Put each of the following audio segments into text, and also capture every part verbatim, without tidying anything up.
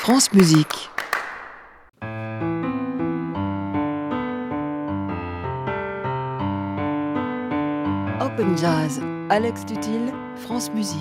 France Musique. Open Jazz, Alex Dutil, France Musique.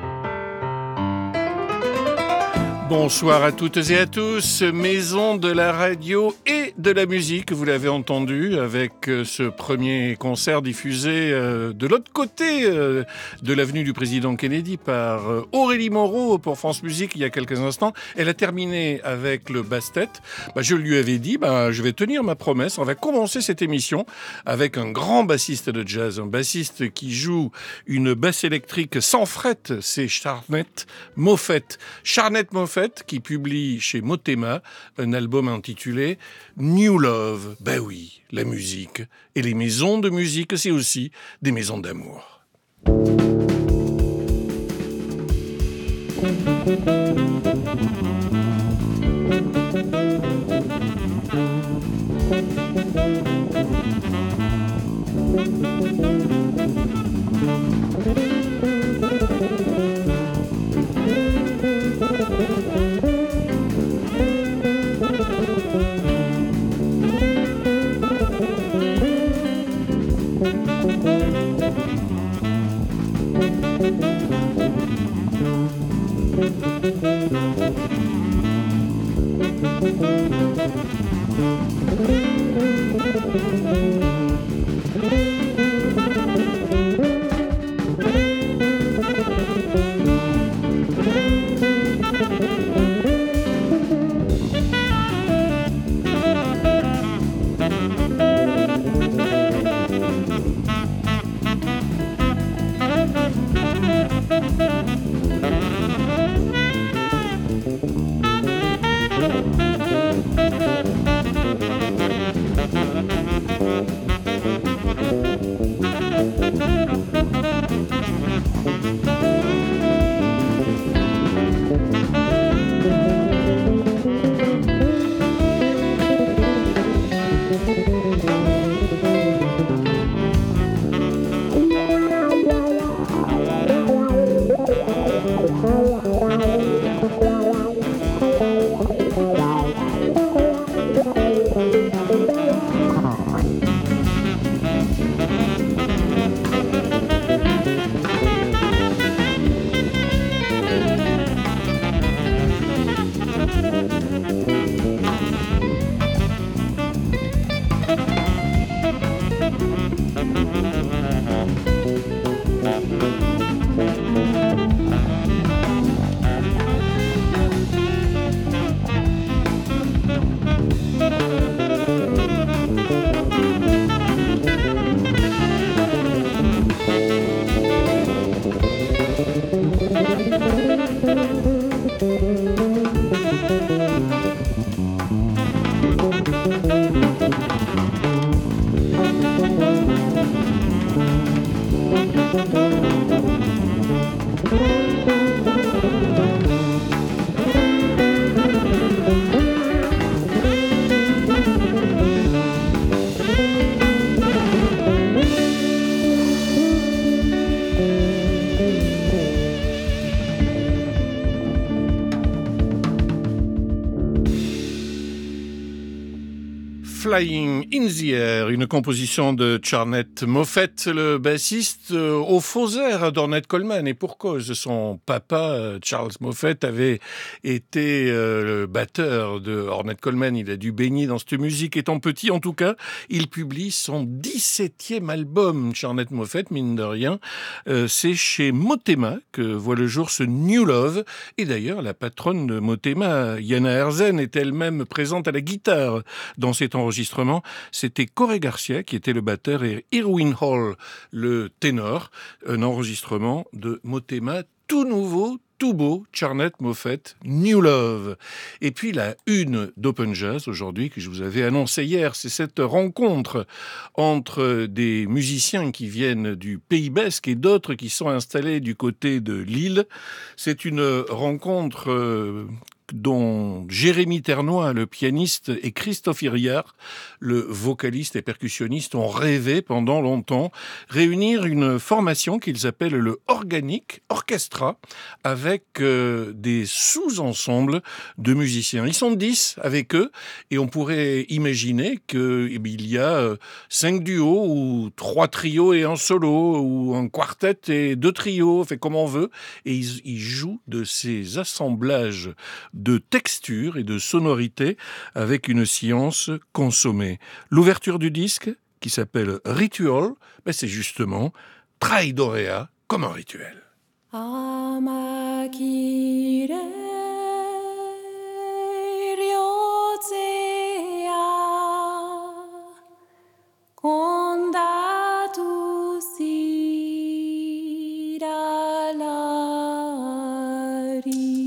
Bonsoir à toutes et à tous, maison de la radio et de la musique, vous l'avez entendu, avec ce premier concert diffusé de l'autre côté de l'avenue du président Kennedy par Aurélie Moreau pour France Musique il y a quelques instants. Elle a terminé avec le basse-tête. Bah, je lui avais dit, bah, je vais tenir ma promesse, on va commencer cette émission avec un grand bassiste de jazz, un bassiste qui joue une basse électrique sans fret, c'est Charnett Moffett. Charnett Moffett qui publie chez Motema un album intitulé New Love. Ben oui, la musique et les maisons de musique, c'est aussi des maisons d'amour. Flying in the Air, une composition de Charnett Moffett, le bassiste euh, au faux air d'Ornette Coleman, et pour cause. Son papa, euh, Charles Moffett, avait été euh, le batteur de Ornette Coleman. Il a dû baigner dans cette musique étant petit. En tout cas, il publie son dix-septième album, Charnett Moffett, mine de rien. Euh, c'est chez Motema que voit le jour ce New Love. Et d'ailleurs, la patronne de Motema, Jana Herzen, est elle-même présente à la guitare dans cet enregistrement. C'était Corey Garcia qui était le batteur et Irwin Hall le ténor. Un enregistrement de Motema tout nouveau, tout beau, Charnett Moffett, New Love. Et puis la une d'Open Jazz aujourd'hui que je vous avais annoncé hier, c'est cette rencontre entre des musiciens qui viennent du Pays Basque et d'autres qui sont installés du côté de Lille. C'est une rencontre euh, dont Jérémy Ternois, le pianiste, et Christophe Iriart, le vocaliste et percussionniste, ont rêvé pendant longtemps réunir une formation qu'ils appellent le Organic Orchestra, avec euh, des sous-ensembles de musiciens. Ils sont dix avec eux, et on pourrait imaginer qu'il y a euh, cinq duos, ou trois trios et un solo, ou un quartet et deux trios, fait comme on veut, et ils, ils jouent de ces assemblages de textures et de sonorités avec une science consommée. L'ouverture du disque, qui s'appelle Ritual, ben c'est justement Traidorea comme un rituel. Amakire ryozea kondatu siralari.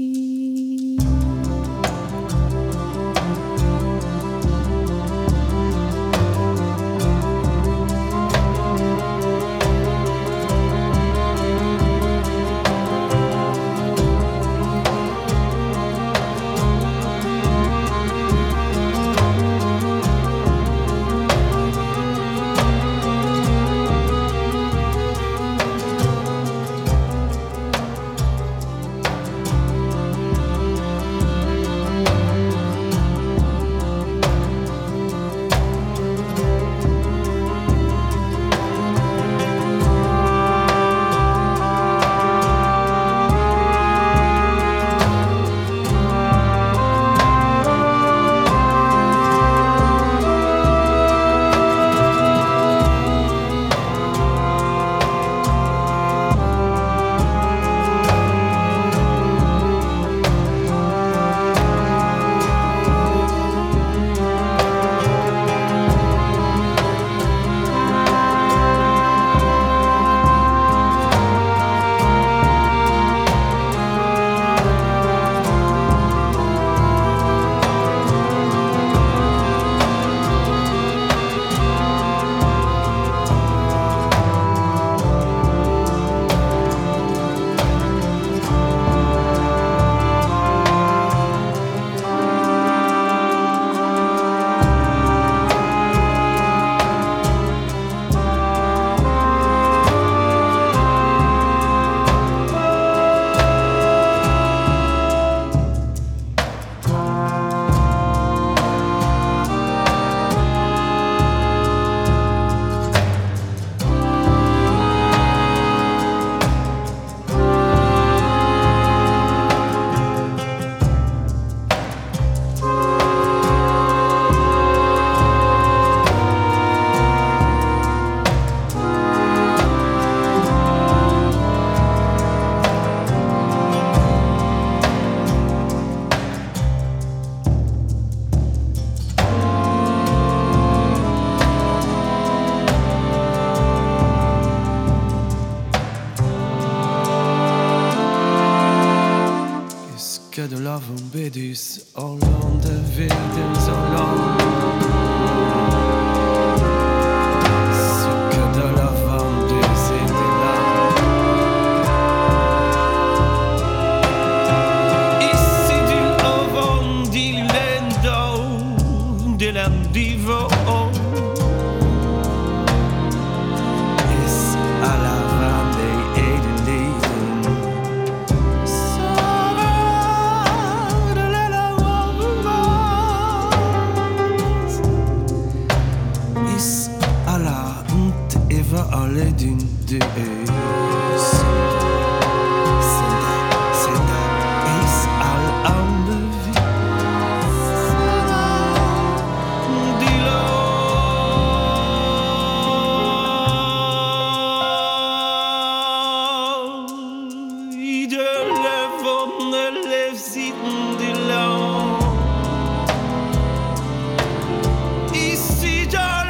Bedus, Hollande, Wildens, Hollande. Ce que de la vendeuse et de l'âme. Ici, du avant, du lendo, de l'endivo. Is à la vende et de l'île. Alle din de Senda, senda is al ande vi Di lo I de levande lev sitten di lo Ici dans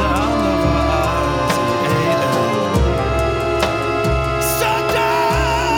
Stop!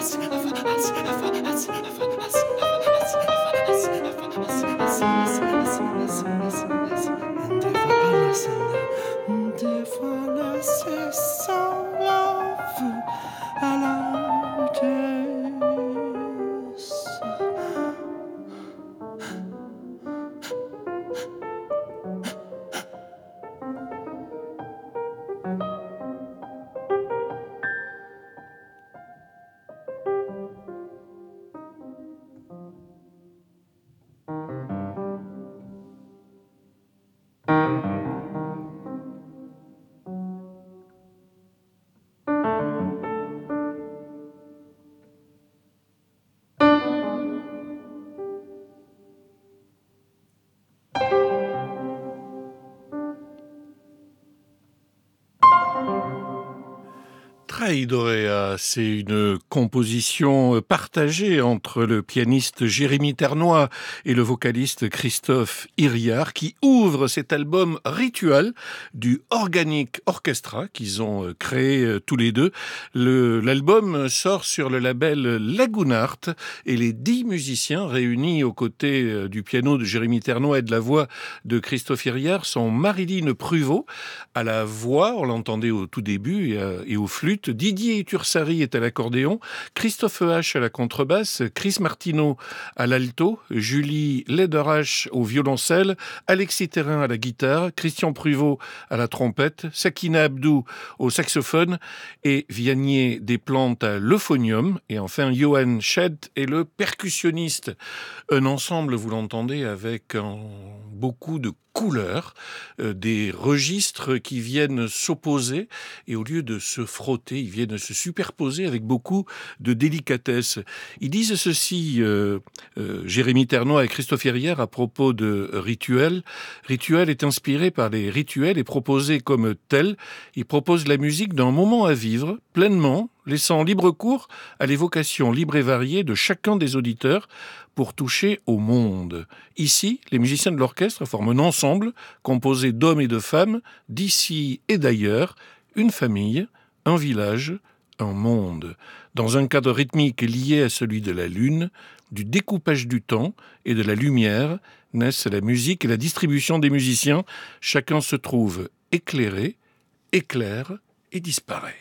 Traidorea, c'est une composition partagée entre le pianiste Jérémy Ternois et le vocaliste Christophe Hiriart qui ouvre cet album Ritual du Organic Orchestra qu'ils ont créé tous les deux. Le, l'album sort sur le label Lagoonart et les dix musiciens réunis aux côtés du piano de Jérémy Ternois et de la voix de Christophe Hiriart sont Marilyn Pruvot à la voix, on l'entendait au tout début, et, à, et aux flûtes. Didier Tursari est à l'accordéon, Christophe H à la contrebasse, Chris Martineau à l'alto, Julie Lederach au violoncelle, Alexis Thérin à la guitare, Christian Pruvot à la trompette, Sakina Abdou au saxophone et Vianney Desplantes à l'euphonium et enfin Johan Sched est le percussionniste. Un ensemble, vous l'entendez, avec un, beaucoup de couleurs, euh, des registres qui viennent s'opposer et au lieu de se frotter, ils viennent se superposer avec beaucoup de délicatesse. Ils disent ceci, euh, euh, Jérémy Ternois et Christophe Hiriart à propos de Rituel. Rituel est inspiré par les rituels et proposé comme tel. Il propose la musique d'un moment à vivre pleinement, laissant libre cours à l'évocation libre et variée de chacun des auditeurs pour toucher au monde. Ici, les musiciens de l'orchestre forment un ensemble composé d'hommes et de femmes, d'ici et d'ailleurs, une famille, un village, un monde. Dans un cadre rythmique lié à celui de la lune, du découpage du temps et de la lumière, naissent la musique et la distribution des musiciens. Chacun se trouve éclairé, éclaire et disparaît.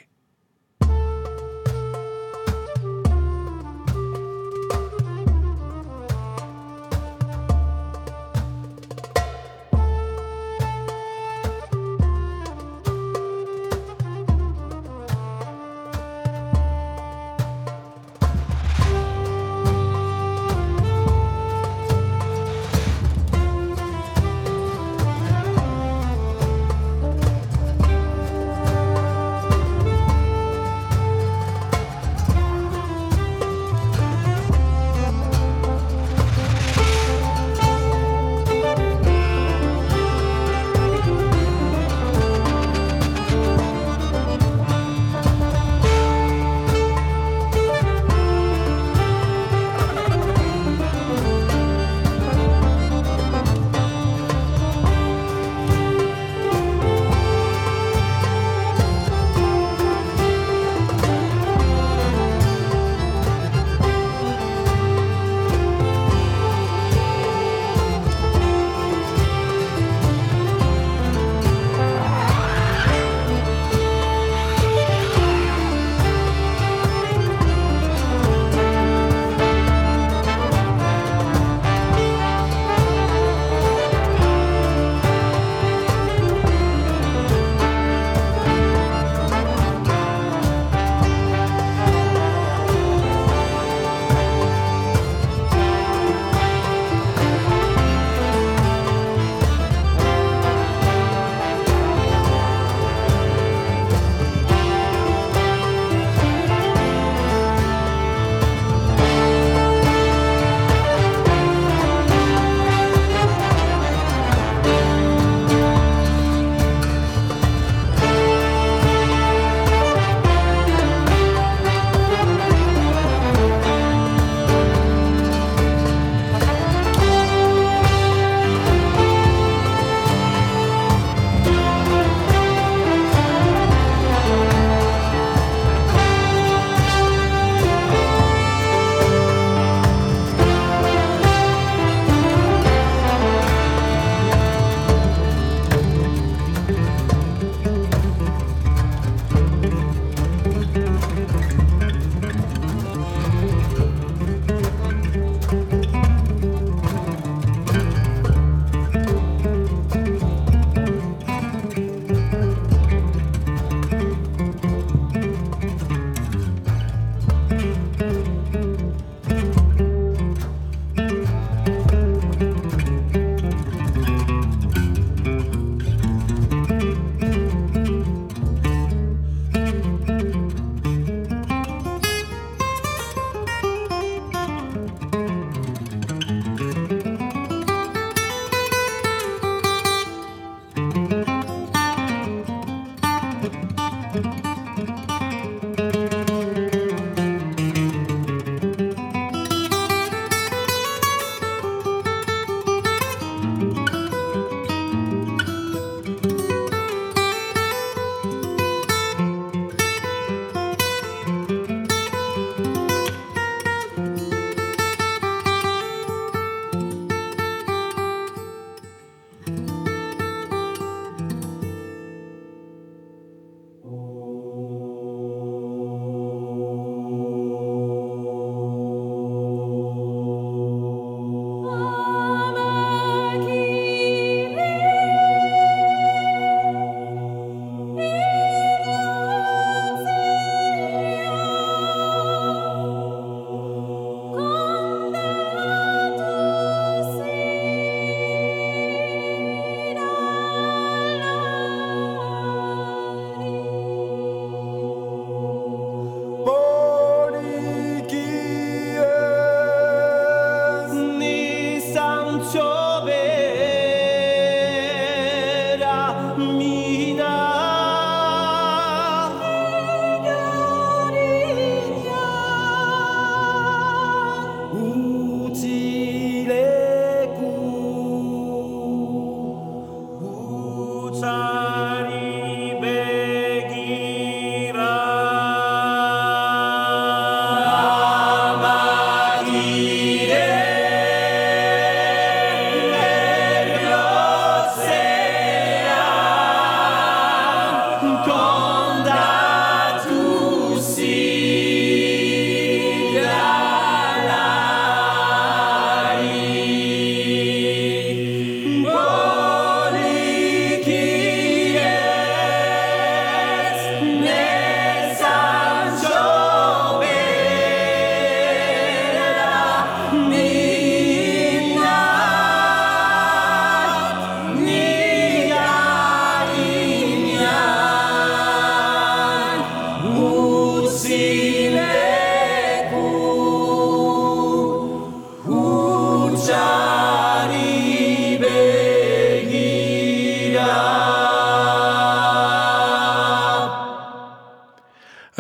Thank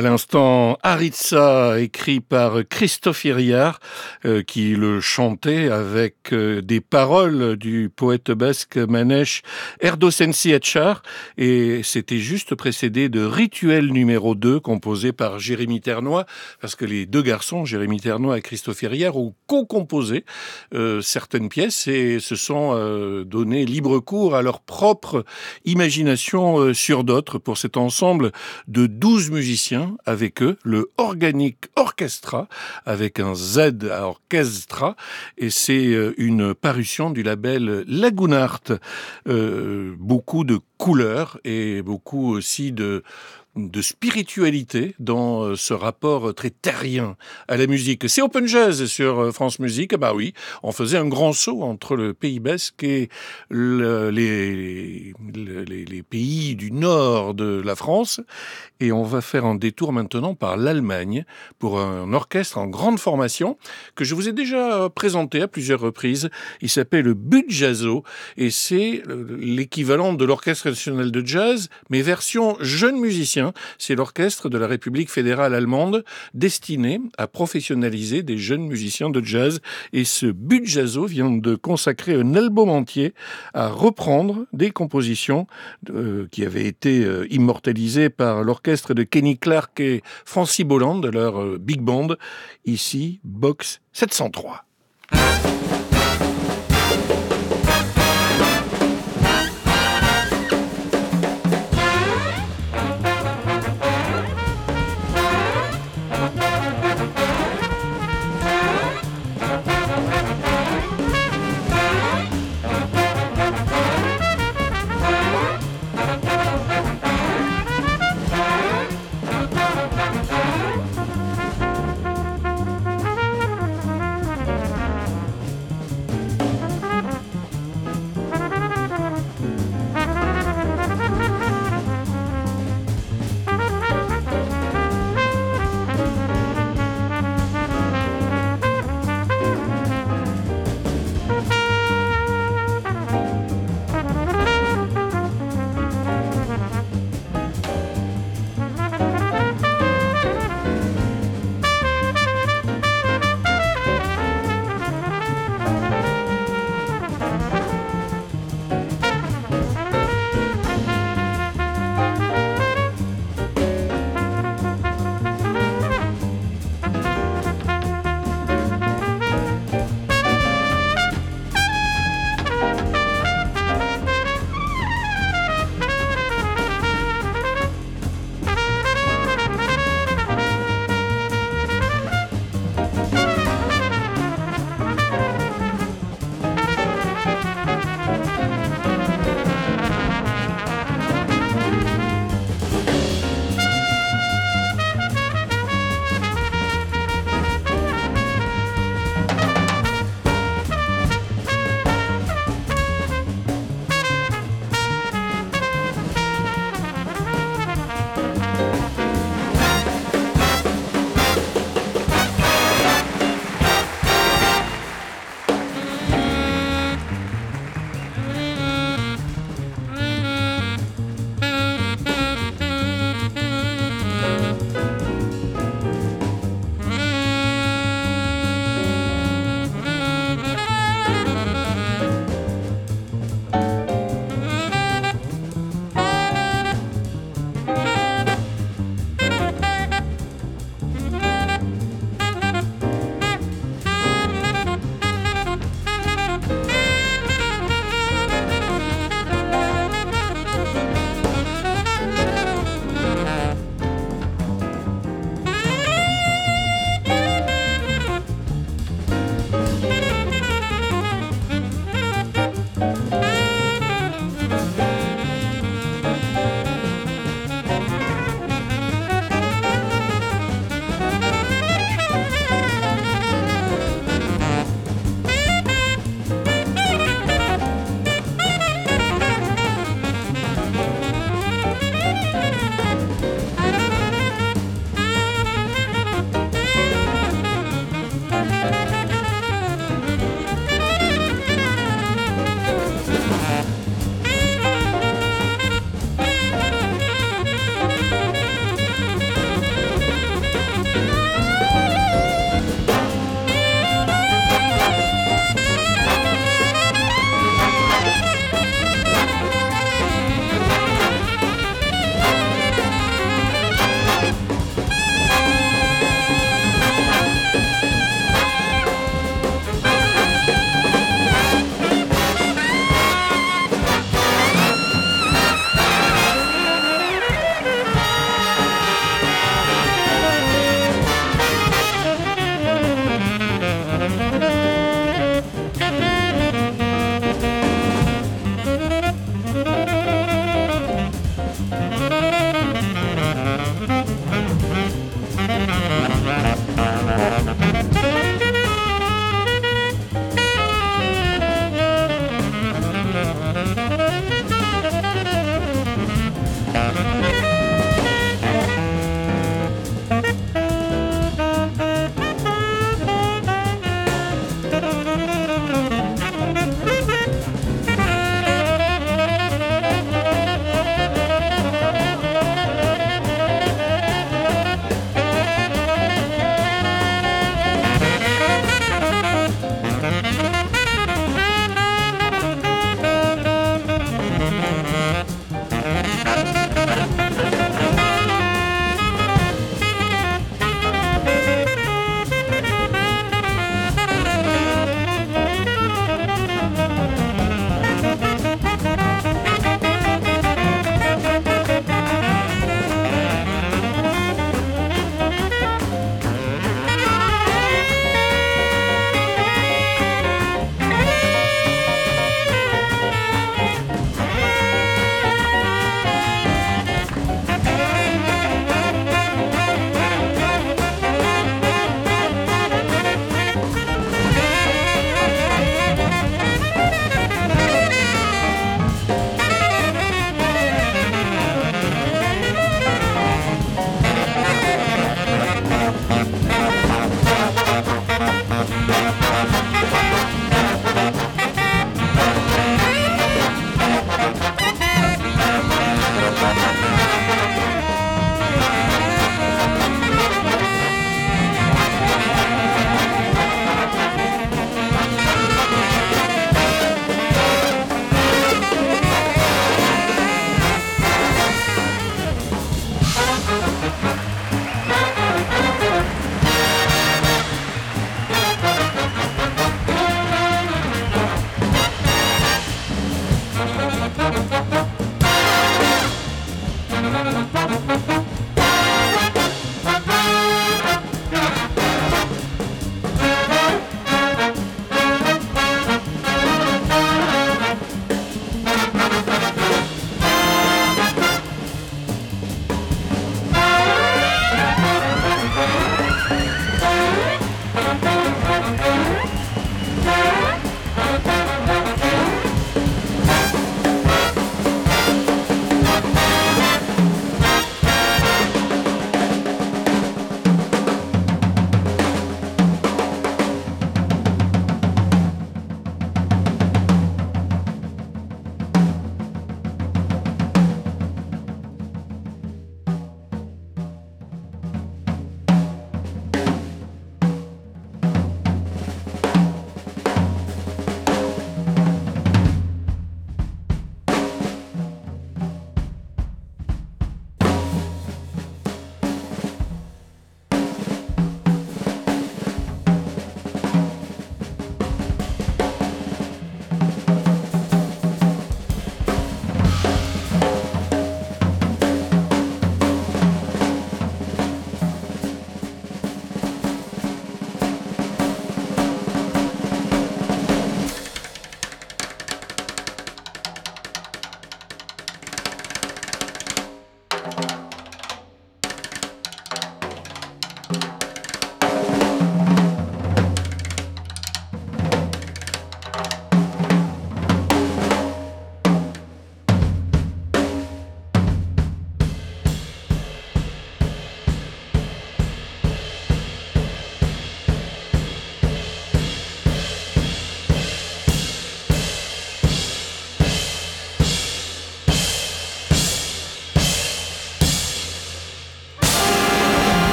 À l'instant, Haritsa, écrit par Christophe Iriart, euh, qui le chantait avec euh, des paroles du poète basque manèche Erdosensi Etchar, et c'était juste précédé de Rituel numéro deux, composé par Jérémy Ternois, parce que les deux garçons, Jérémy Ternois et Christophe Iriart, ont co-composé euh, certaines pièces et se sont euh, donné libre cours à leur propre imagination euh, sur d'autres pour cet ensemble de douze musiciens, avec eux le Organic Orchestra, avec un Z à orchestra, et c'est euh, une parution du label Lagunart. Euh, beaucoup de couleurs et beaucoup aussi de de spiritualité dans ce rapport très terrien à la musique. C'est Open Jazz sur France Musique. Bah oui, on faisait un grand saut entre le Pays basque et le, les, les, les pays du nord de la France. Et on va faire un détour maintenant par l'Allemagne pour un orchestre en grande formation que je vous ai déjà présenté à plusieurs reprises. Il s'appelle le Budjazzo et c'est l'équivalent de l'Orchestre national de jazz, mais version jeune musicien. C'est l'orchestre de la République fédérale allemande destiné à professionnaliser des jeunes musiciens de jazz. Et ce Budjazzo vient de consacrer un album entier à reprendre des compositions euh, qui avaient été euh, immortalisées par l'orchestre de Kenny Clarke et Francis Bolland de leur euh, big band. Ici, Box sept cent trois.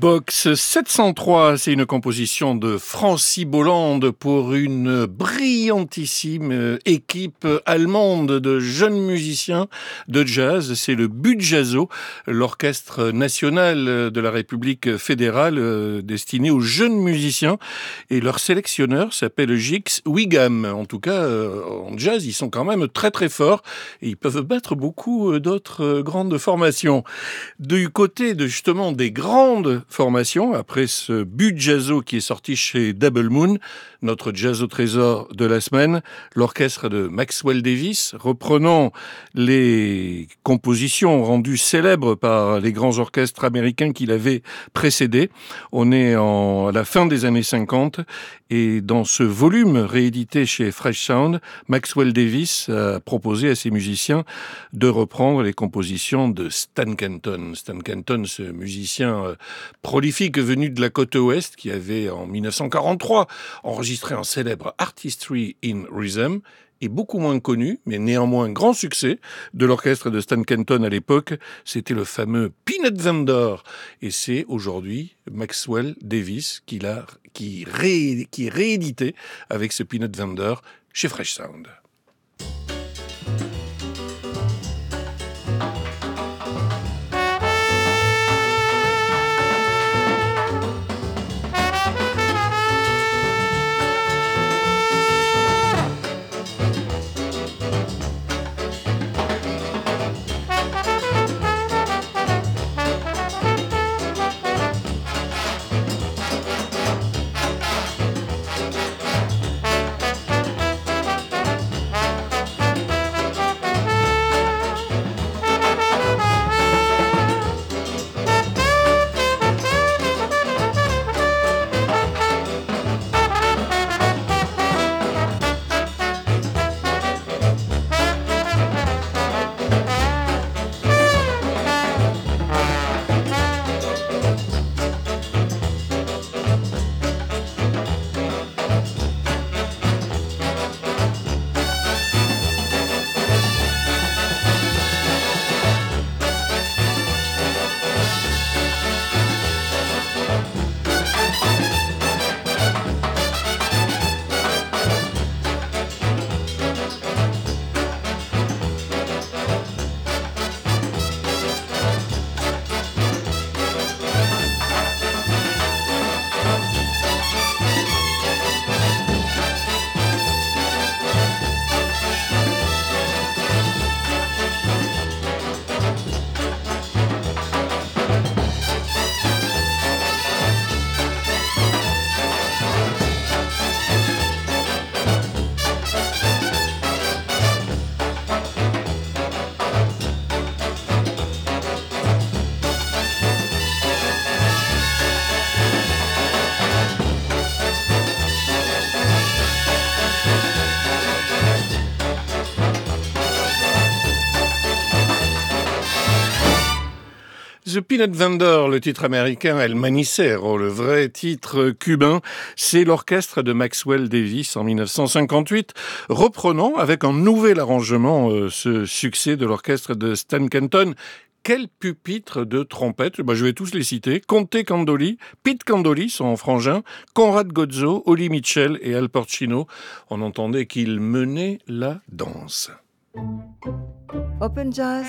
Box sept cent trois, c'est une composition de Francis Bolland pour une brillantissime équipe allemande de jeunes musiciens de jazz. C'est le Budjazzo, l'orchestre national de la République fédérale destiné aux jeunes musiciens. Et leur sélectionneur s'appelle Jix Wigham. En tout cas, en jazz, ils sont quand même très très forts et ils peuvent battre beaucoup d'autres grandes formations. Du côté de justement des grandes formation, après ce Budjazzo qui est sorti chez Double Moon, notre jazz au trésor de la semaine, l'orchestre de Maxwell Davis, reprenant les compositions rendues célèbres par les grands orchestres américains qui l'avaient précédé. On est en, à la fin des années cinquante et dans ce volume réédité chez Fresh Sound, Maxwell Davis a proposé à ses musiciens de reprendre les compositions de Stan Kenton. Stan Kenton, ce musicien euh, prolifique venu de la côte ouest qui avait en mille neuf cent quarante-trois enregistré un célèbre Artistry in Rhythm et beaucoup moins connu, mais néanmoins grand succès de l'orchestre de Stan Kenton à l'époque, c'était le fameux Peanut Vendor. Et c'est aujourd'hui Maxwell Davis qui l'a, qui, ré, qui est réédité avec ce Peanut Vendor chez Fresh Sound. The Peanut Vendor, le titre américain El Manicero, le vrai titre cubain, c'est l'orchestre de Maxwell Davis en mille neuf cent cinquante-huit, reprenant avec un nouvel arrangement euh, ce succès de l'orchestre de Stan Kenton. Quel pupitre de trompette, bah, je vais tous les citer. Conte Candoli, Pete Candoli, son frangin, Conrad Gozzo, Oli Mitchell et Al Porcino. On entendait qu'ils menaient la danse. Open Jazz,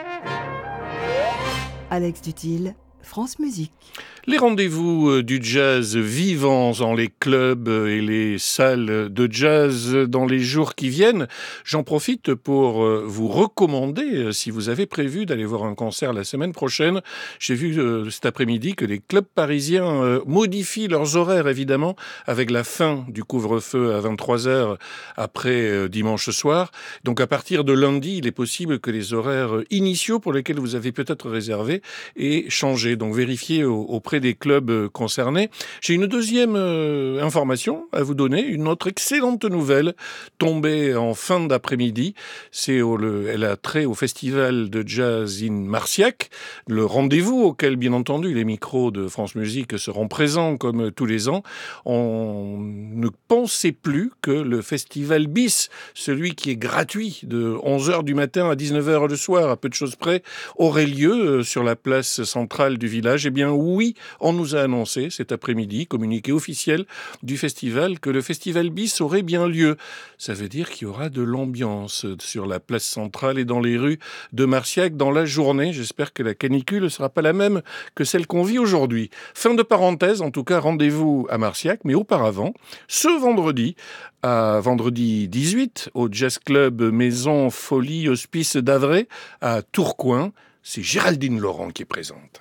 Alex Dutil, France Musique. Les rendez-vous du jazz vivants dans les clubs et les salles de jazz dans les jours qui viennent. J'en profite pour vous recommander, si vous avez prévu d'aller voir un concert la semaine prochaine. J'ai vu euh, cet après-midi que les clubs parisiens euh, modifient leurs horaires, évidemment, avec la fin du couvre-feu à vingt-trois heures après euh, dimanche soir. Donc à partir de lundi, il est possible que les horaires initiaux pour lesquels vous avez peut-être réservé aient changé. Donc vérifiez auprès des clubs concernés. J'ai une deuxième euh, information à vous donner, une autre excellente nouvelle tombée en fin d'après-midi. C'est au, le, elle a trait au festival de jazz in Marciac, le rendez-vous auquel, bien entendu, les micros de France Musique seront présents comme tous les ans. On ne pensait plus que le festival bis, celui qui est gratuit de onze heures du matin à dix-neuf heures le soir, à peu de choses près, aurait lieu sur la place centrale du village. Eh bien oui, On nous a annoncé cet après-midi, communiqué officiel du festival, que le festival bis aurait bien lieu. Ça veut dire qu'il y aura de l'ambiance sur la place centrale et dans les rues de Marciac dans la journée. J'espère que la canicule ne sera pas la même que celle qu'on vit aujourd'hui. Fin de parenthèse, en tout cas, rendez-vous à Marciac, mais auparavant, ce vendredi, à vendredi dix-huit, au Jazz Club Maison Folie Hospice d'Avray, à Tourcoing, c'est Géraldine Laurent qui est présente.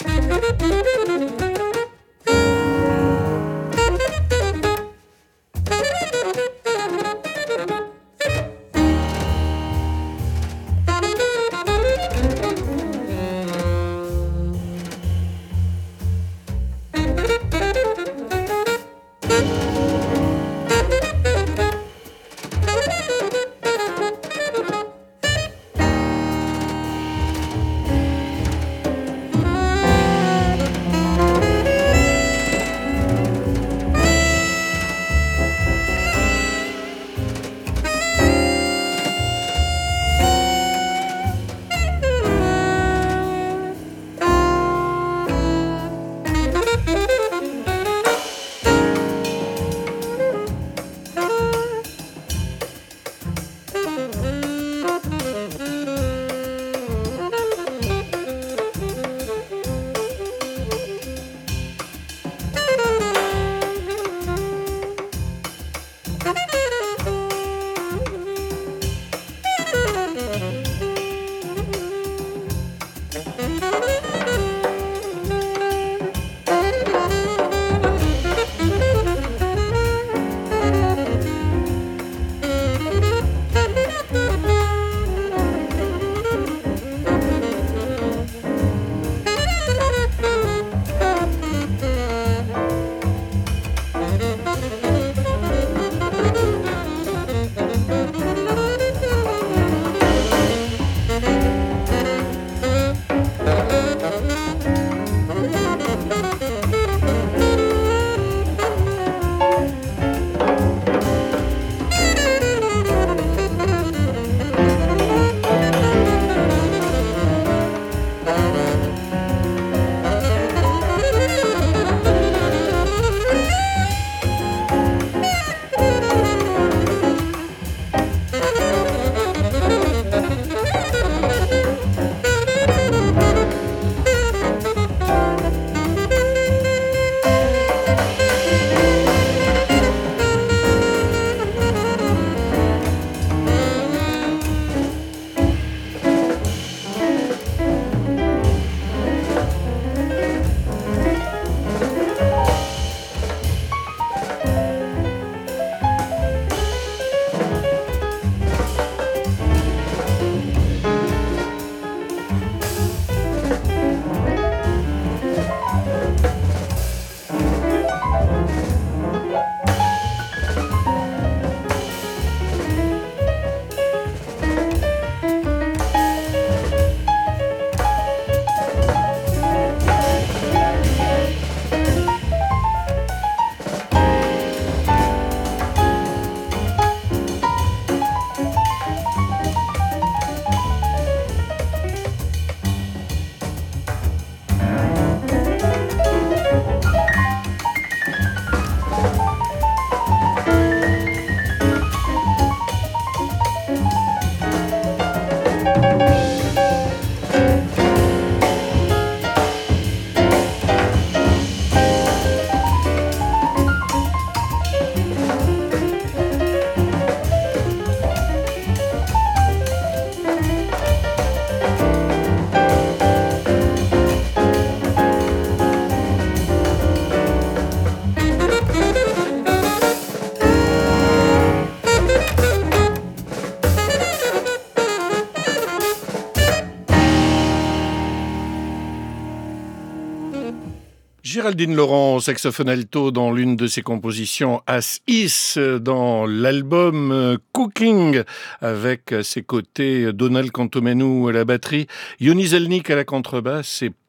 Géraldine Laurent, saxophone alto dans l'une de ses compositions As Is dans l'album Cooking, avec à ses côtés Donald Cantomenou à la batterie, Yoni Zelnik à la contrebasse et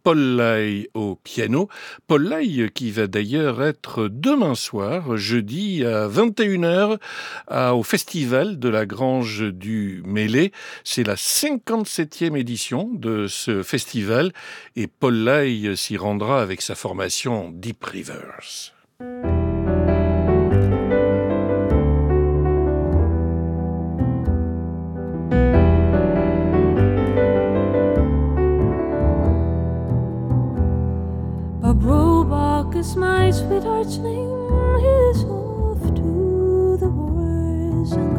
Paul Lay au piano. Paul Lay qui va d'ailleurs être demain soir, jeudi à vingt et une heures, à, au festival de la Grange du Mêlé. C'est la cinquante-septième édition de ce festival et Paul Lay s'y rendra avec sa formation Deep Rivers. Roebuck, my sweet archling, is off to the wars and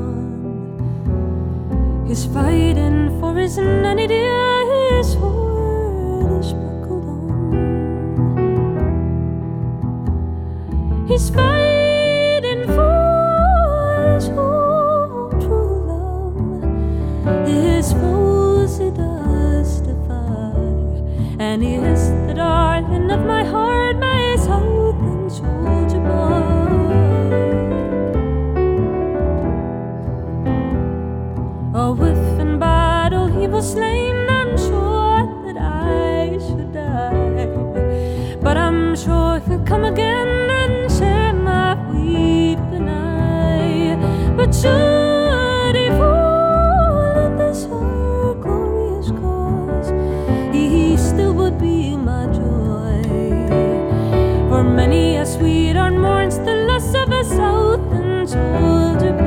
gone. He's fighting for his nanny dear, his sword is buckled on. He's fighting for his own true love, his foes he does defy, and he is the darling of my heart, my southern soldier boy. Oh, if in battle he was slain, I'm sure that I should die, but I'm sure he'll come again and share my weeping eye. But should he fall in this our glorious cause, he still would be my joy. For many a sweetheart mourns the loss of a southern soldier boy.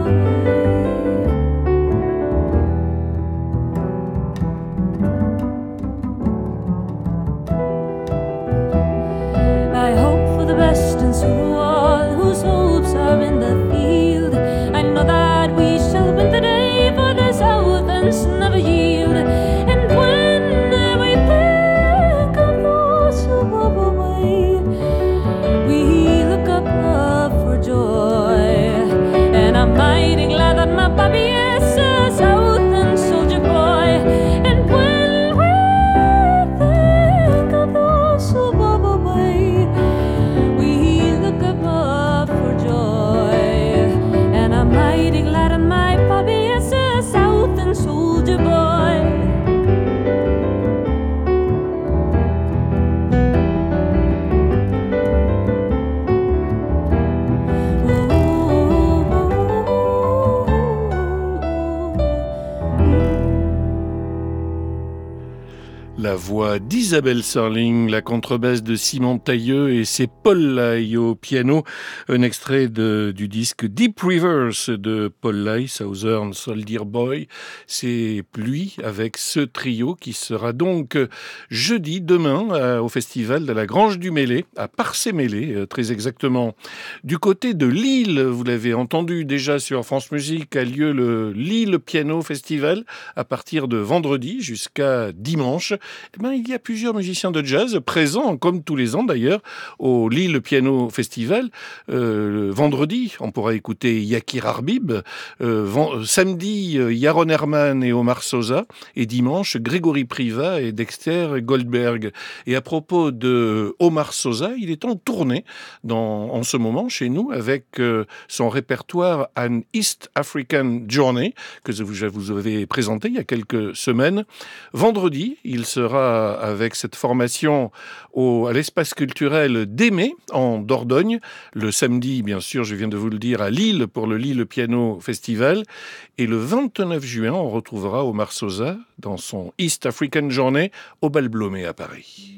I hope for the best and so do all whose hopes are in the field. I know that we shall win the day, for the Southerns never yield. And when we think of those who move away, we look up, up for joy. And I'm mighty glad that my Bobby is a Southern soldier boy. And when we think of those who move away, we look up, up for joy. And I'm mighty glad that my Bobby is a Southern soldier boy. La voix d'Isabelle Serling, la contrebasse de Simon Tailleux et c'est Paul Lay au piano. Un extrait de, du disque Deep Rivers de Paul Lay, Southern Soldier Boy. C'est lui avec ce trio qui sera donc jeudi, demain, à, au festival de la Grange du Mêlé, à Parcé-Mêlé, très exactement. Du côté de Lille, vous l'avez entendu déjà sur France Musique, a lieu le Lille Piano Festival à partir de vendredi jusqu'à dimanche. Eh ben, il y a plusieurs musiciens de jazz présents, comme tous les ans d'ailleurs, au Lille Piano Festival. Euh, le vendredi, on pourra écouter Yakir Arbib. Euh, vend- samedi, Yaron Herman et Omar Sosa. Et dimanche, Grégory Privat et Dexter Goldberg. Et à propos de Omar Sosa, il est en tournée dans, en ce moment chez nous avec euh, son répertoire An East African Journey que je vous avais présenté il y a quelques semaines. Vendredi, il sera avec cette formation au, à l'espace culturel d'Aimé en Dordogne. Le samedi, bien sûr, je viens de vous le dire, à Lille pour le Lille Piano Festival. Et le vingt-neuf juin, on retrouvera Omar Sosa dans son East African Journey au Bal Blomet à Paris.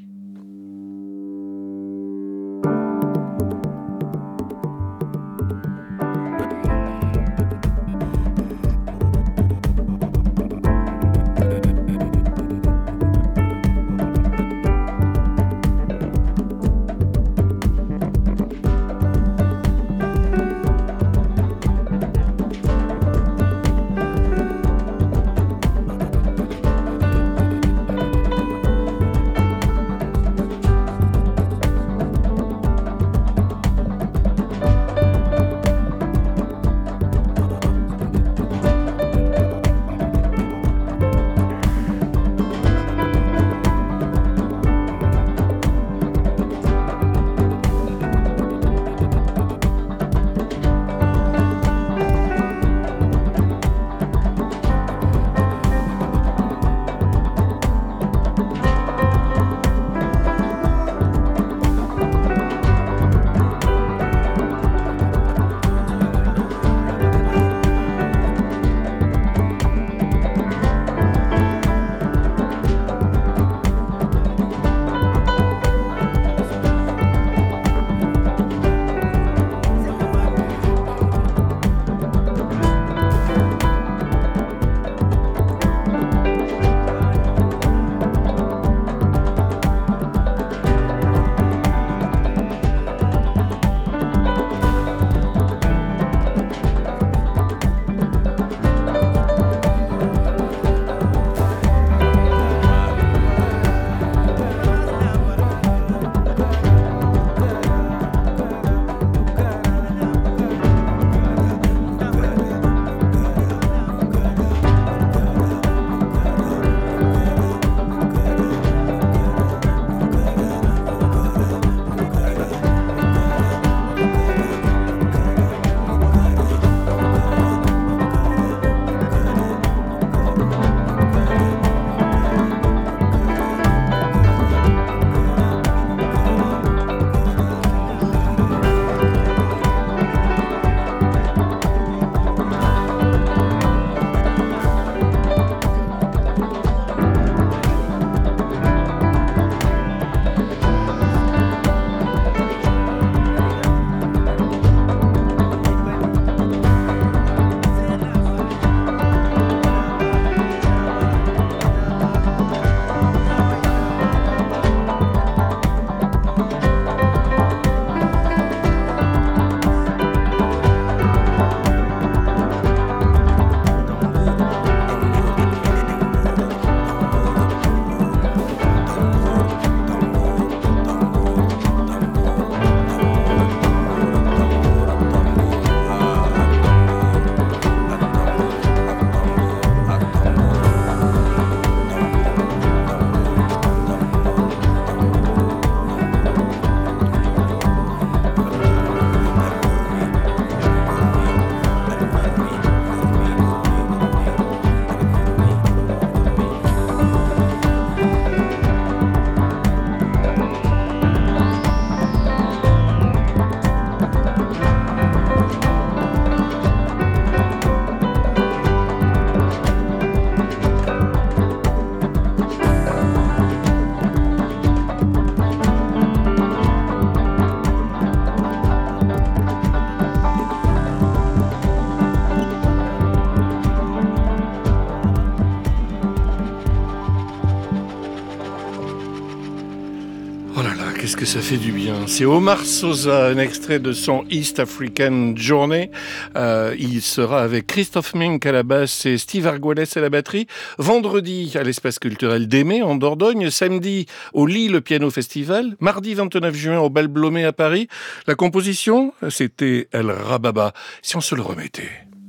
qu'est-ce que ça fait du bien. C'est Omar Sosa, un extrait de son East African Journey. Euh, il sera avec Christophe Mink à la basse et Steve Argüelles à la batterie. Vendredi, à l'Espace culturel d'Aimé, en Dordogne. Samedi, au Lille Piano Festival. Mardi vingt-neuf juin, au Bal Blomet à Paris. La composition, c'était El Rababa. Si on se le remettait.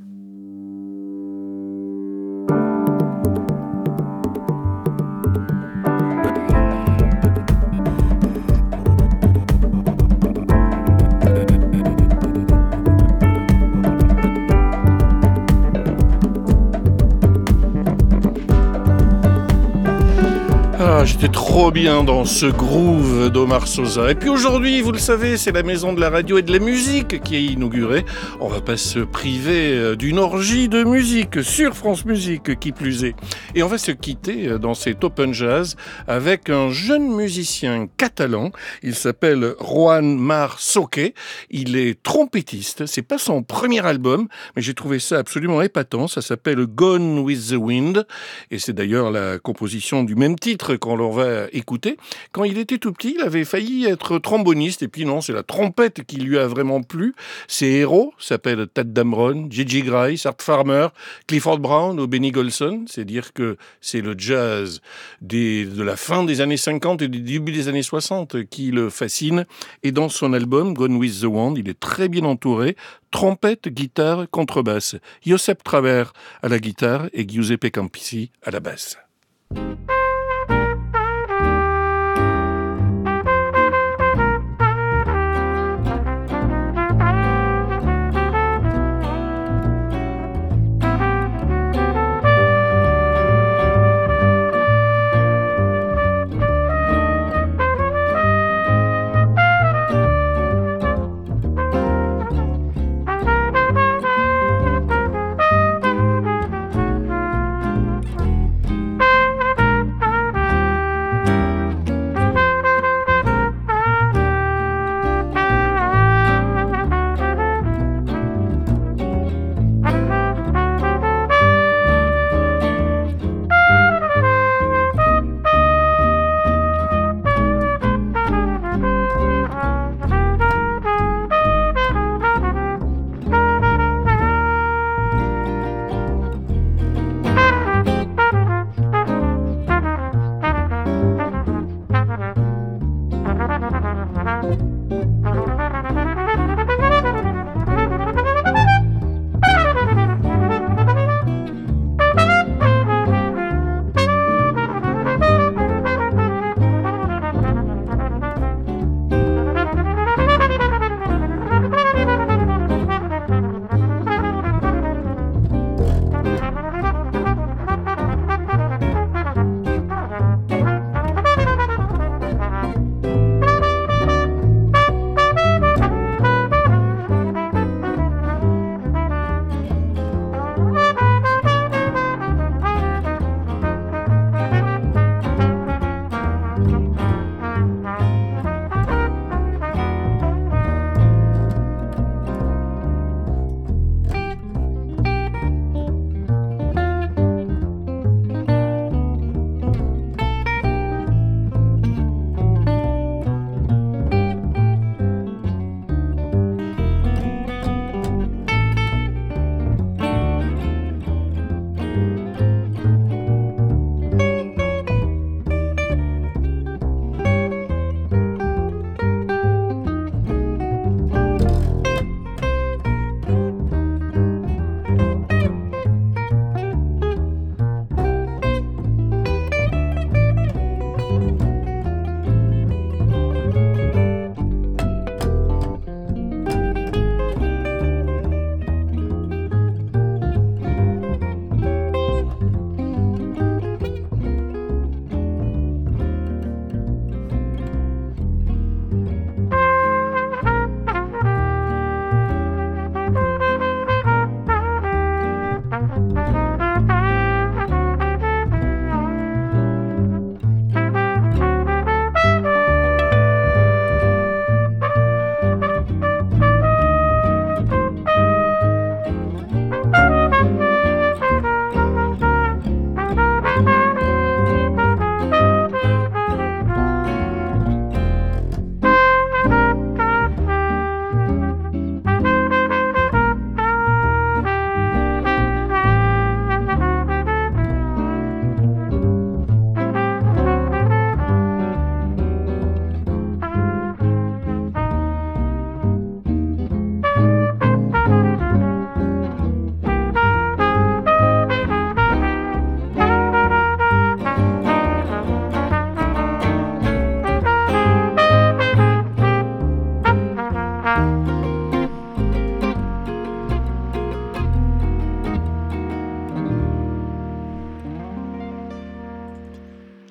Ah, j'étais trop bien dans ce groove d'Omar Sosa. Et puis aujourd'hui, vous le savez, c'est la maison de la radio et de la musique qui est inaugurée. On va pas se priver d'une orgie de musique sur France Musique, qui plus est. Et on va se quitter dans cet Open Jazz avec un jeune musicien catalan. Il s'appelle Juan Mar Soque. Il est trompettiste. C'est pas son premier album, mais j'ai trouvé ça absolument épatant. Ça s'appelle Gone with the Wind. Et c'est d'ailleurs la composition du même titre qu'on leur va écouter. Quand il était tout petit, il avait failli être tromboniste, et puis non, c'est la trompette qui lui a vraiment plu. Ses héros s'appellent Tadd Dameron, Gigi Grice, Art Farmer, Clifford Brown ou Benny Golson. C'est dire que c'est le jazz des, de la fin des années cinquante et du début des années soixante qui le fascine. Et dans son album, Gone with the Wind, il est très bien entouré. Trompette, guitare, contrebasse. Josep Traver à la guitare et Giuseppe Campisi à la basse.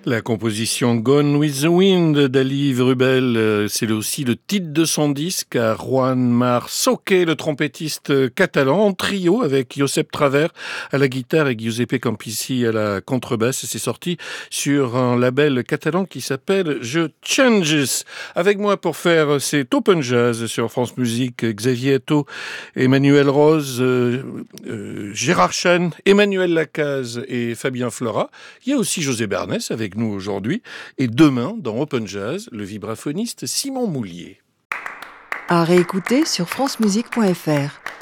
La composition Gone with the Wind d'Ali Vrubel, c'est aussi le titre de son disque à Juan Mar Soque, le trompettiste catalan, en trio avec Josep Traver à la guitare et Giuseppe Campissi à la contrebasse. C'est sorti sur un label catalan qui s'appelle Je Changes. Avec moi pour faire cet Open Jazz sur France Musique, Xavier Atto, Emmanuel Rose, euh, euh, Gérard Chan, Emmanuel Lacaze et Fabien Flora. Il y a aussi José Bernès avec nous aujourd'hui, et demain, dans Open Jazz, le vibraphoniste Simon Moulier. À réécouter sur francemusique point f r.